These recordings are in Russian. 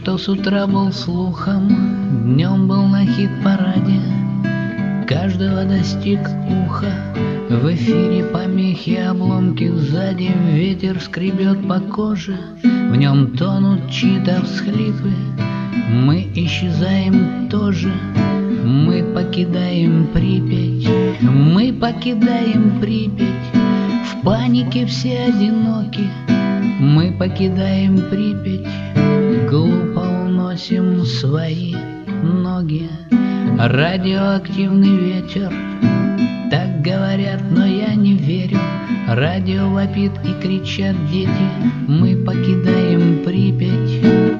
что с утра был слухом, днем был на хит-параде, каждого достиг уха. В эфире помехи, обломки сзади, ветер скребет по коже, в нем тонут чьи-то всхлипы. Мы исчезаем тоже, мы покидаем Припять, мы покидаем Припять. В панике все одиноки, мы покидаем Припять, глупо уносим свои ноги. Радиоактивный ветер, так говорят, но я не верю. Радио вопит и кричат дети, мы покидаем Припять.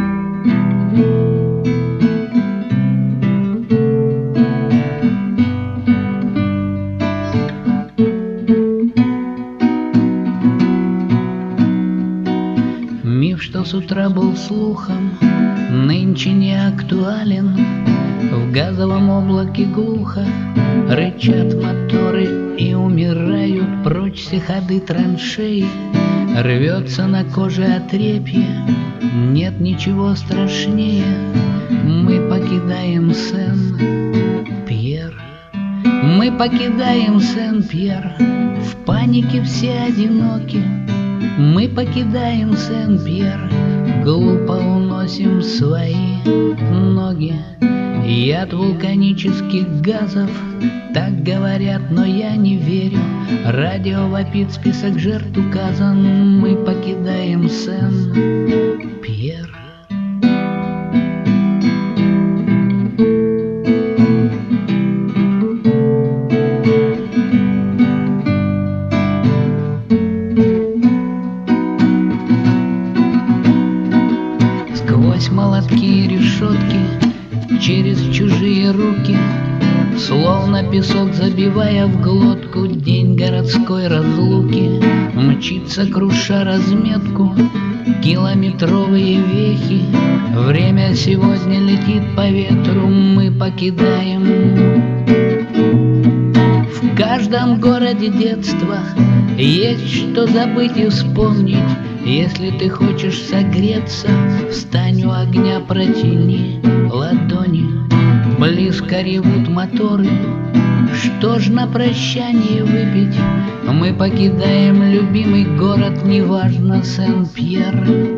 Миф, что с утра был слухом, нынче не актуален. В газовом облаке глухо рычат моторы и умирают прочь все ходы траншеи. Рвется на коже отрепье, нет ничего страшнее. Мы покидаем Сен-Пьер, мы покидаем Сен-Пьер. В панике все одиноки, мы покидаем Сен-Пьер, глупо уносим свои ноги. Яд вулканических газов, так говорят, но я не верю. Радио вопит, список жертв указан, мы покидаем Сен-Пьер. Сквозь молотки и решетки, через чужие руки, словно песок забивая в глотку, день городской разлуки мчится, круша разметку, километровые вехи. Время сегодня летит по ветру, мы покидаем. В каждом городе детства есть что забыть и вспомнить. Если ты хочешь согреться, встань у огня, протяни ладони. Близко ревут моторы, что ж на прощание выпить? Мы покидаем любимый город, неважно, Сен-Пьер.